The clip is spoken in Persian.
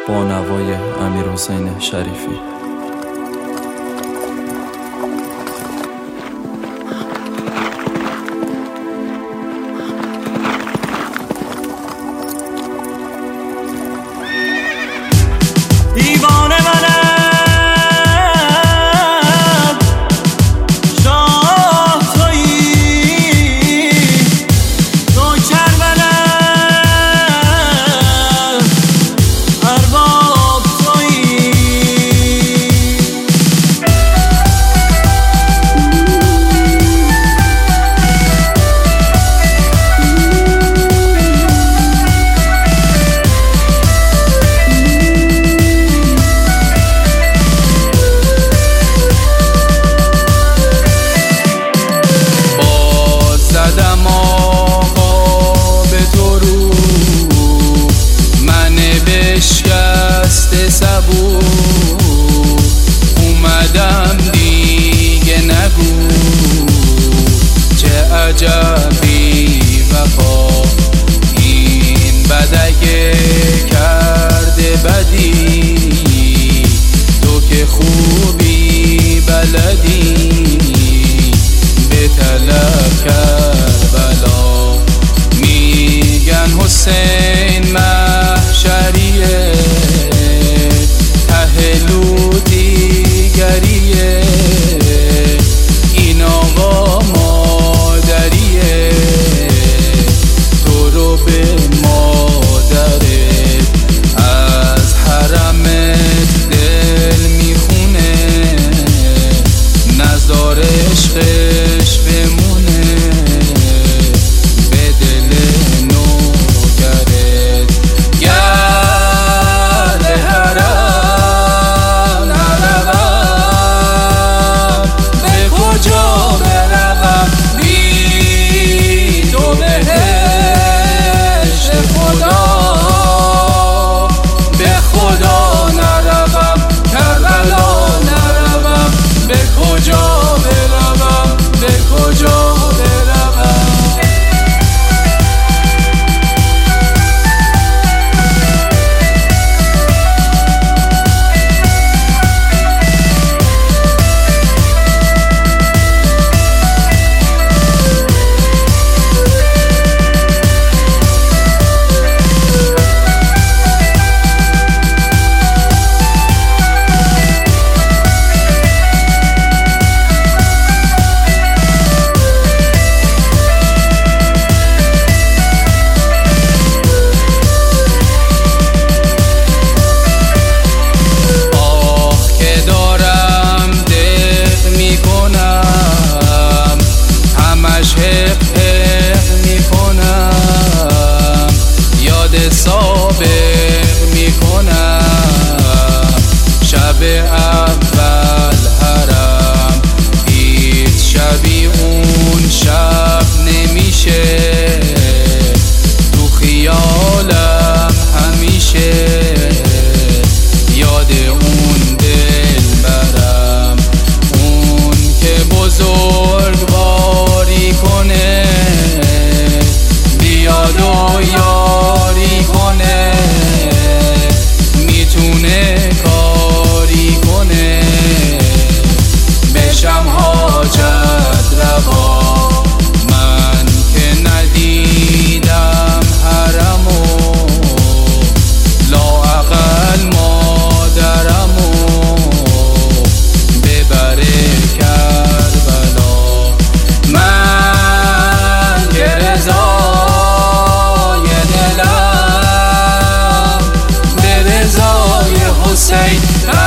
با نوای امیرحسین شریفی. دیوانه منم شاه تویی، نوکر منم ارباب تویی. زدم آقا به تو رو، من بشکست صبور، اومدم دیگه نگو چه عجبی وفا این بدگه کرده بدی، تو که خوبی بلدی به طلب کربلا. میگن حسین محشریه تهلو دیگریه، این آقا مادریه تو رو به مادرت از حرمت دل میخونه، نزار عشقش بمونه به دل نوکرت. گرد حرم نروم به کجا بروم، بی تو بهشت خدا به خدا نروم، کربلا نروم به کجا بروم، به کجا بروم. سابق میکنم شب اول حرم، هیچ شبی اون شب نمیشه، تو خیالم همیشه یاد اون دل برم، اون که بزرگواری کنه بیاد و یاری کنه، میتونه کاری کنه بشم حاجت روا. من که ندیدم حرمو لااقل مادرمو ببره کربلا. من که رضای دلم به رضای حسین